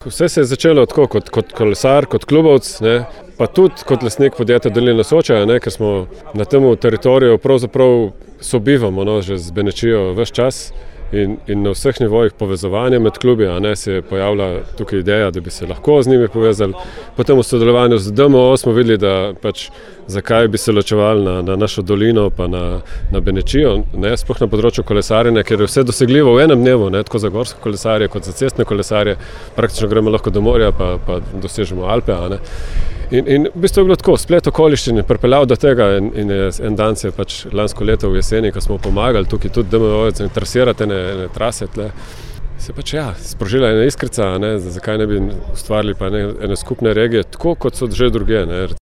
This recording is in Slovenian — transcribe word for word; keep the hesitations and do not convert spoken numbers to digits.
Vse se je začelo tako kot, kot kolesar, kot klubovc, ne, pa tudi kot lastnik podjetja Dolina Soča, ne, ker smo na tem teritoriju pravzaprav sobivamo no, že z Benečijo ves čas. In, in na vseh nivojih povezovanja med klubi, a ne, se je pojavila tukaj ideja, da bi se lahko z njimi povezali. Potem v sodelovanju z D M O smo videli, da pač zakaj bi se ločevali na, na našo dolino pa na, na Benečijo, ne, sploh na področju kolesarjenja, ker je vse dosegljivo v enem dnevu, ne, tako za gorske kolesarje kot za cestne kolesarje. Praktično gremo lahko do morja pa, pa dosežemo Alpe. A ne. In, in v bistvu je bilo tako, splet okoliščin je pripeljal do tega in, in je, en dan se je pač lansko leto v jeseni, ko smo pomagali tukaj tudi D M O-jevcem trasirati ene, ene trase tle, se pač ja, sprožila ena iskrica, ne, zakaj ne bi ustvarili pa ne, ene skupne regije, tako kot so že druge. Ne.